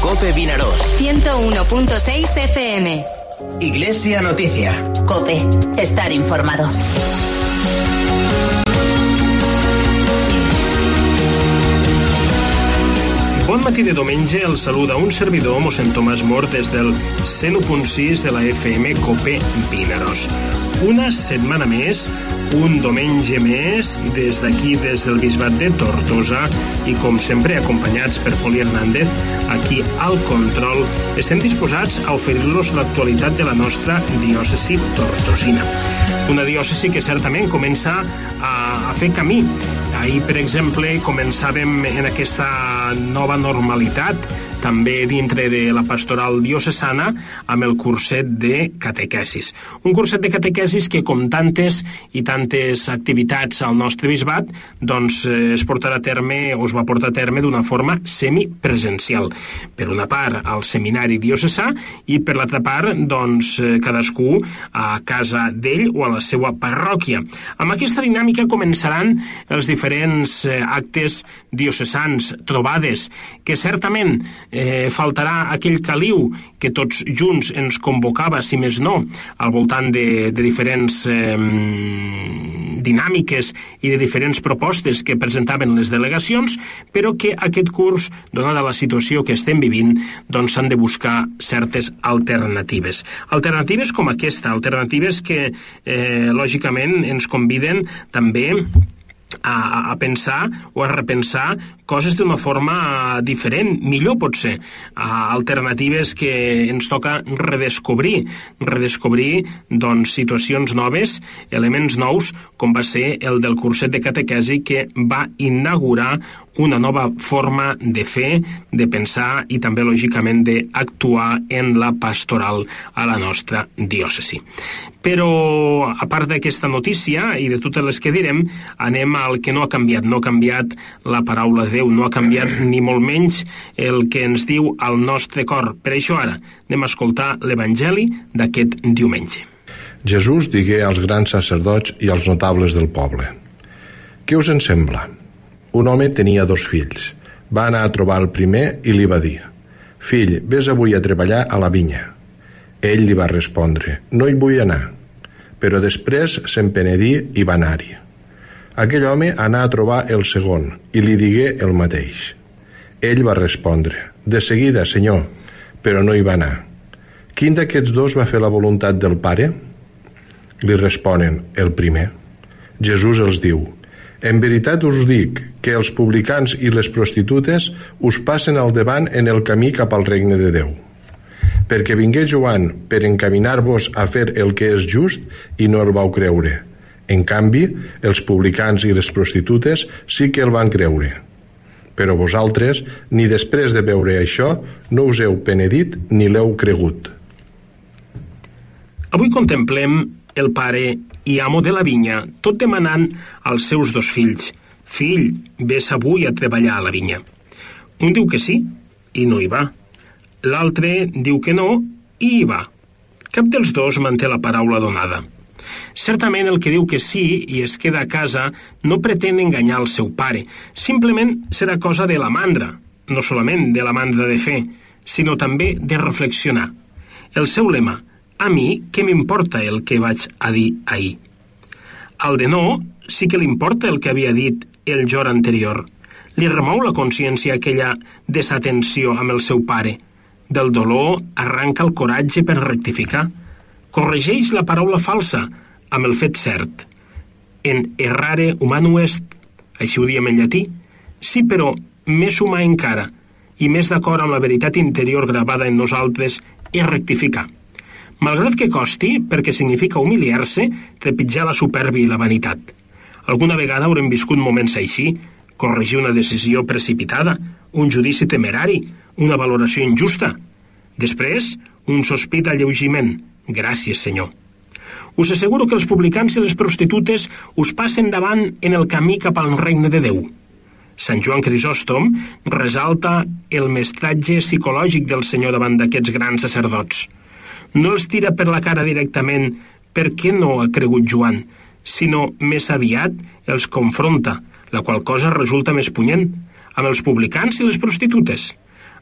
COPE Vinaròs. 101.6 FM. Iglesia Noticia. COPE. Estar informado. Bon matí de diumenge, el saluda un servidor, mossèn Tomàs Mor, des del 101.6 de la FM COPE Vinaròs. Una setmana més, un diumenge més, des d'aquí, des del Bisbat de Tortosa, i com sempre acompanyats per Poli Hernández, aquí al control, estem disposats a oferir-los l'actualitat de la nostra diòcesi tortosina. Una diòcesi que certament comença a fer camí. Ahir, per exemple, començàvem en aquesta nova normalitat, també dintre de la pastoral diocesana, amb el curset de catequesis. Un curset de catequesis que, com tantes i tantes activitats al nostre bisbat, doncs es portarà a terme, o es va portar a terme d'una forma semipresencial. Per una part, al seminari diocesà, i per l'altra part, doncs, cadascú a casa d'ell o a la seva parròquia. Amb aquesta dinàmica començaran els diferents actes diocesans, trobades, que certament faltarà aquell caliu que tots junts ens convocava, si més no, al voltant de diferents dinàmiques i de diferents propostes que presentaven les delegacions, però que aquest curs, donada la situació que estem vivint, doncs s'han de buscar certes alternatives. Alternatives com aquesta, alternatives que lògicament ens conviden també a pensar o a repensar coses d'una forma diferent, millor potser, alternatives que ens toca redescobrir doncs situacions noves, elements nous, com va ser el del curset de catequesi, que va inaugurar una nova forma de fer, de pensar i també, lògicament, d'actuar en la pastoral a la nostra diòcesi. Però, a part d'aquesta notícia i de totes les que direm, anem al que no ha canviat. No ha canviat la paraula de Déu, no ha canviat ni molt menys el que ens diu al nostre cor. Per això ara anem a escoltar l'Evangeli d'aquest diumenge. Jesús digué als grans sacerdots i als notables del poble: «Què us en sembla? Un home tenia 2 fills. Va anar a trobar el primer i li va dir: «Fill, vés avui a treballar a la vinya». Ell li va respondre: «No hi vull anar». Però després se'n penedí i va anar-hi. Aquell home anà a trobar el segon i li digué el mateix. Ell va respondre: «De seguida, senyor», però no hi va anar. «Quin d'aquests 2 va fer la voluntat del Pare?» Li responen: «El primer». Jesús els diu: «En veritat us dic que els publicans i les prostitutes us passen al davant en el camí cap al regne de Déu. Perquè vingué Joan per encaminar-vos a fer el que és just i no el vau creure. En canvi, els publicans i les prostitutes sí que el van creure. Però vosaltres, ni després de veure això, no us heu penedit ni l'heu cregut». Avui contemplem el pare i amo de la vinya, tot demanant als seus 2 fills: «Fill, vés avui a treballar a la vinya». Un diu que sí i no hi va. L'altre diu que no i hi va. Cap dels 2 manté la paraula donada. Certament el que diu que sí i es queda a casa no pretén enganyar el seu pare. Simplement serà cosa de la mandra, no solament de la mandra de fer, sinó també de reflexionar. El seu lema: «A mi, què m'importa el que vaig a dir ahir?» Al de no, sí que li importa el que havia dit el jorn anterior. Li remou la consciència aquella desatenció amb el seu pare. Del dolor arranca el coratge per rectificar. Corregeix la paraula falsa amb el fet cert. En errare humano est, així ho diem en llatí, sí, però més humà encara, i més d'acord amb la veritat interior gravada en nosaltres, és rectificar. Malgrat que costi, perquè significa humiliar-se, trepitjar la supèrbia i la vanitat. Alguna vegada haurem viscut moments així, corregir una decisió precipitada, un judici temerari, una valoració injusta. Després, un sospit d'alleugiment. Gràcies, Senyor. Us asseguro que els publicans i les prostitutes us passen davant en el camí cap al regne de Déu. Sant Joan Crisòstom resalta el mestratge psicològic del Senyor davant d'aquests grans sacerdots. No els tira per la cara directament per què no ha cregut Joan, sinó més aviat els confronta, la qual cosa resulta més punyent, amb els publicans i les prostitutes.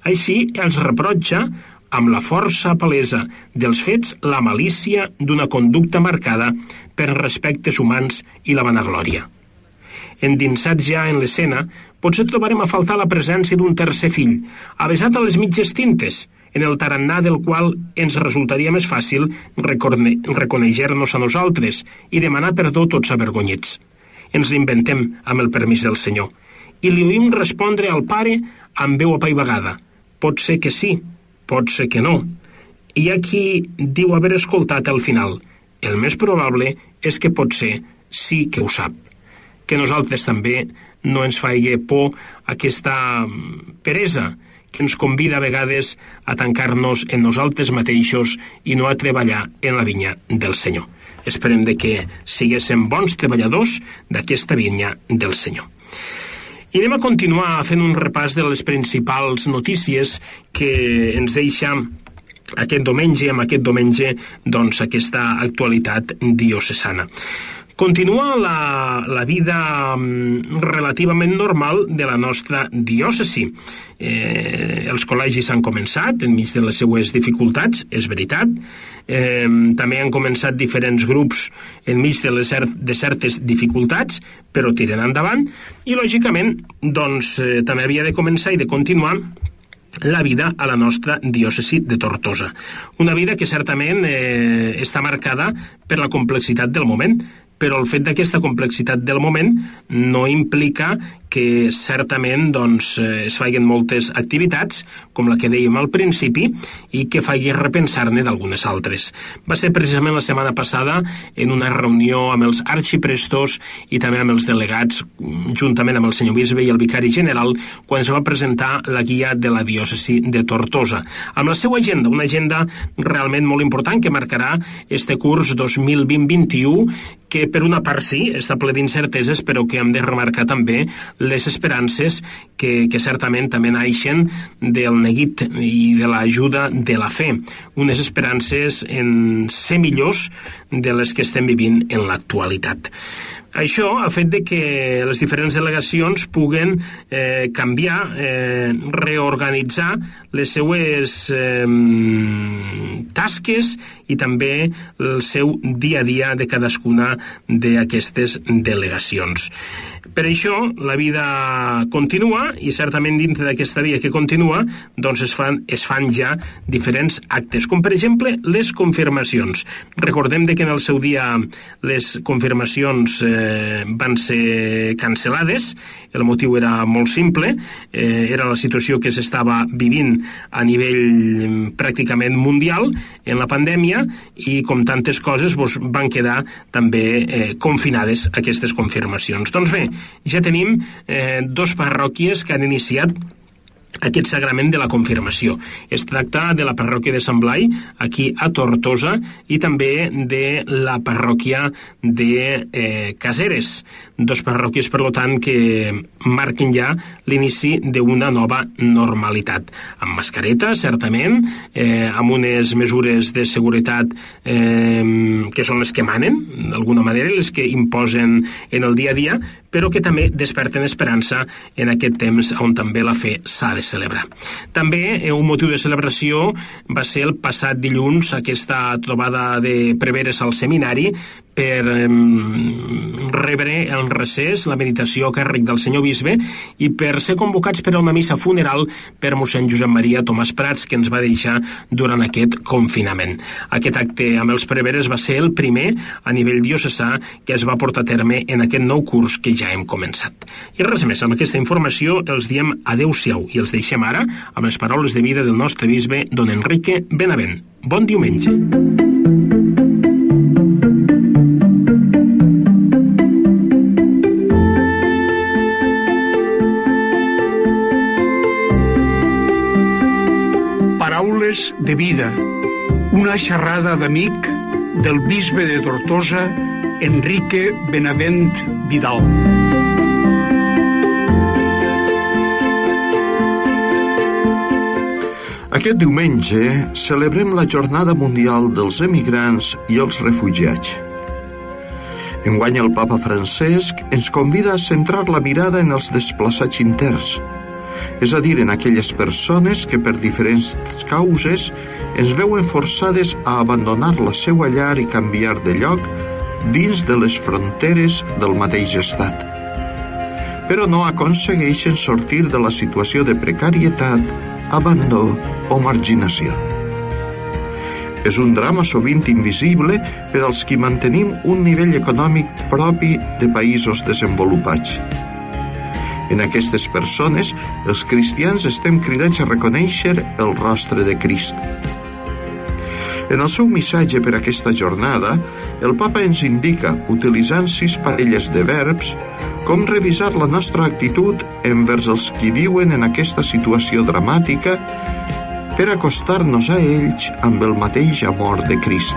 Així els reprotja amb la força palesa dels fets la malícia d'una conducta marcada per respectes humans i la vanaglòria. Endinsats ja en l'escena, potser trobarem a faltar la presència d'un tercer fill, avesat a les mitges tintes, en el tarannà del qual ens resultaria més fàcil reconèixer-nos a nosaltres i demanar perdó tots avergonyits. Ens l'inventem amb el permís del Senyor i li oïm respondre al pare amb veu apaivagada. Pot ser que sí, pot ser que no. I hi ha qui diu haver escoltat al final. El més probable és que potser sí que ho sap. Que nosaltres també no ens faci por aquesta peresa que ens convida a vegades a tancar-nos en nosaltres mateixos i no a treballar en la vinya del Senyor. Esperem de que siguéssim bons treballadors d'aquesta vinya del Senyor. I anem a continuar fent un repàs de les principals notícies que ens deixa aquest diumenge, doncs, aquesta actualitat diocesana. Continua la vida relativament normal de la nostra diòcesi. Els col·legis han començat enmig de les seues dificultats, és veritat. També han començat diferents grups enmig de certes dificultats, però tiren endavant. I, lògicament, doncs, també havia de començar i de continuar la vida a la nostra diòcesi de Tortosa. Una vida que certament està marcada per la complexitat del moment, però el fet d'aquesta complexitat del moment no implica que certament doncs, es facin moltes activitats, com la que dèiem al principi, i que faci repensar-ne d'algunes altres. Va ser precisament la setmana passada en una reunió amb els arxiprestos i també amb els delegats, juntament amb el senyor bisbe i el vicari general, quan es va presentar la guia de la diòcesi de Tortosa, amb la seva agenda, una agenda realment molt important que marcarà este curs 2020-21, que per una part sí, està ple d'incerteses, però que hem de remarcar també les esperances que certament també naixen del neguit i de l'ajuda de la fe. Unes esperances en ser millors de les que estem vivint en l'actualitat. Això ha fet de que les diferents delegacions puguen canviar, reorganitzar les seues tasques i també el seu dia a dia de cadascuna d'aquestes delegacions. Per això la vida continua i certament dintre d'aquesta vida que continua doncs es fan ja diferents actes, com per exemple les confirmacions. Recordem que en el seu dia les confirmacions van ser cancel·lades. El motiu era molt simple, era la situació que s'estava vivint a nivell pràcticament mundial en la pandèmia i com tantes coses van quedar també confinades aquestes confirmacions. Doncs bé, ja tenim 2 parròquies que han iniciat aquest sagrament de la confirmació. Es tracta de la parròquia de Sant Blai, aquí a Tortosa, i també de la parròquia de Caseres. 2 parròquies, per tant, que marquen ja l'inici d'una nova normalitat. Amb mascareta, certament, amb unes mesures de seguretat que són les que manen, d'alguna manera, les que imposen en el dia a dia, però que també desperten esperança en aquest temps on també la fe s'ha de celebrar. També un motiu de celebració va ser el passat dilluns aquesta trobada de preveres al seminari per rebre el recés, la meditació a càrrec del senyor bisbe i per ser convocats per a una missa funeral per mossèn Josep Maria Tomàs Prats, que ens va deixar durant aquest confinament. Aquest acte amb els preveres va ser el primer a nivell diocesà que es va portar a terme en aquest nou curs que ja hem començat. I res més, amb aquesta informació els diem adeu-siau i els deixem ara amb les paraules de vida del nostre bisbe, don Enrique Benavent. Bon diumenge. Paraules de vida, una xerrada d'amic del bisbe de Tortosa, Enrique Benavent Vidal. Aquest diumenge celebrem la Jornada Mundial dels Emigrants i els Refugiats. Enguany el Papa Francesc ens convida a centrar la mirada en els desplaçats interns, és a dir, en aquelles persones que per diferents causes es veuen forçades a abandonar la seva llar i canviar de lloc dins de les fronteres del mateix estat, però no aconsegueixen sortir de la situació de precarietat, abandó o marginació. És un drama sovint invisible per als qui mantenim un nivell econòmic propi de països desenvolupats. En aquestes persones, els cristians estem cridats a reconèixer el rostre de Crist. En el seu missatge per aquesta jornada, el Papa ens indica, utilitzant 6 parelles de verbs, com revisar la nostra actitud envers els qui viuen en aquesta situació dramàtica per acostar-nos a ells amb el mateix amor de Crist.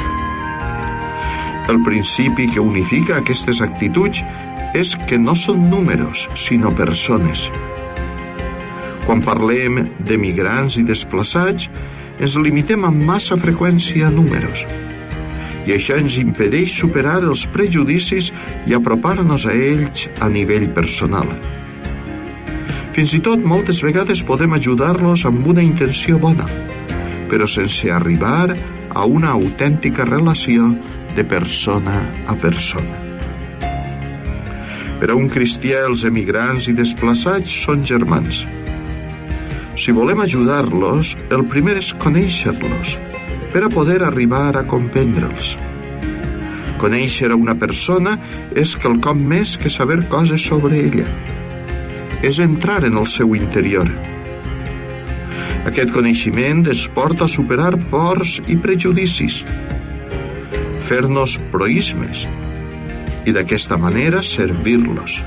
El principi que unifica aquestes actituds és que no són números, sinó persones. Quan parlem de migrants i desplaçats, ens limitem amb massa freqüència a números, i això ens impedeix superar els prejudicis i apropar-nos a ells a nivell personal. Fins i tot moltes vegades podem ajudar-los amb una intenció bona, però sense arribar a una autèntica relació de persona a persona. Per a un cristià, els emigrants i desplaçats són germans. Si volem ajudar-los, el primer és conèixer-los, per a poder arribar a comprendre'ls. Conèixer a una persona és quelcom més que saber coses sobre ella. És entrar en el seu interior. Aquest coneixement ens porta a superar pors i prejudicis, fer-nos proismes i d'aquesta manera servir-los.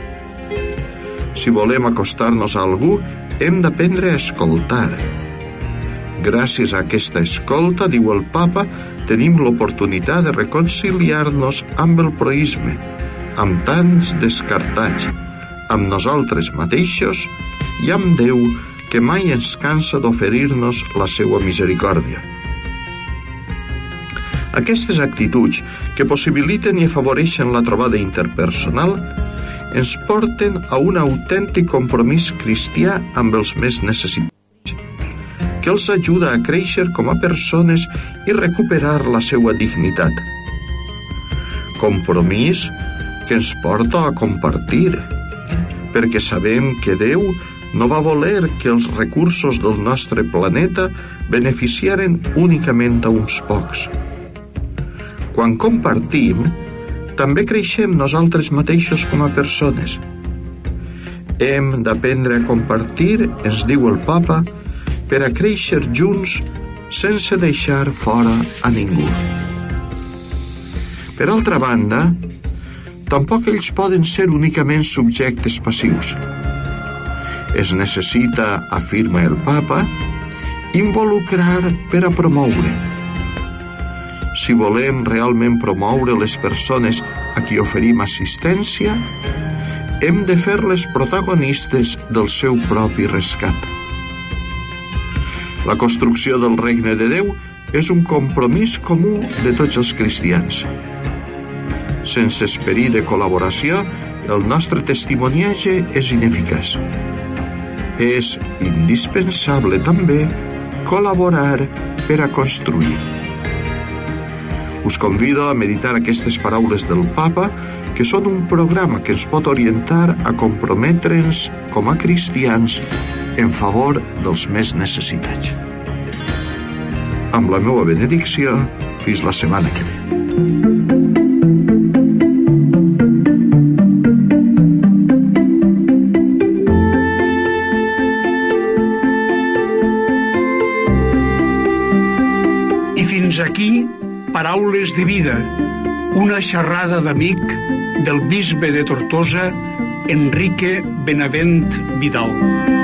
Si volem acostar-nos a algú, hem d'aprendre a escoltar. Gràcies a aquesta escolta, diu el Papa, tenim l'oportunitat de reconciliar-nos amb el proisme, amb tants descartats, amb nosaltres mateixos i amb Déu, que mai ens cansa d'oferir-nos la seva misericòrdia. Aquestes actituds, que possibiliten i afavoreixen la trobada interpersonal, ens porten a un autèntic compromís cristià amb els més necessitats, que els ajuda a créixer com a persones i recuperar la seva dignitat. Compromís que ens porta a compartir, perquè sabem que Déu no va voler que els recursos del nostre planeta beneficiaren únicament a uns pocs. Quan compartim, també creixem nosaltres mateixos com a persones. Hem d'aprendre a compartir, ens diu el Papa, per a créixer junts sense deixar fora a ningú. Per altra banda, tampoc ells poden ser únicament subjectes passius. Es necessita, afirma el Papa, involucrar per a promoure. Si volem realment promoure les persones a qui oferim assistència, hem de fer-les protagonistes del seu propi rescat. La construcció del regne de Déu és un compromís comú de tots els cristians. Sense esperit de col·laboració, el nostre testimoniatge és ineficaç. És indispensable també col·laborar per a construir. Us convido a meditar aquestes paraules del Papa, que són un programa que ens pot orientar a comprometre'ns com a cristians en favor dels més necessitats. Amb la meva benedicció, fins la setmana que ve. I fins aquí Paraules de vida, una xerrada d'amic del bisbe de Tortosa, Enrique Benavent Vidal.